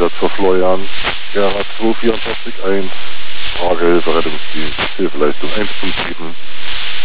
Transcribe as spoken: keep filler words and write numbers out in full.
Einsatz für Florian. Gerhard zwei vier eins eins, Fragehilfe Rettungsdienst, Hilfeleistung eins fünf sieben.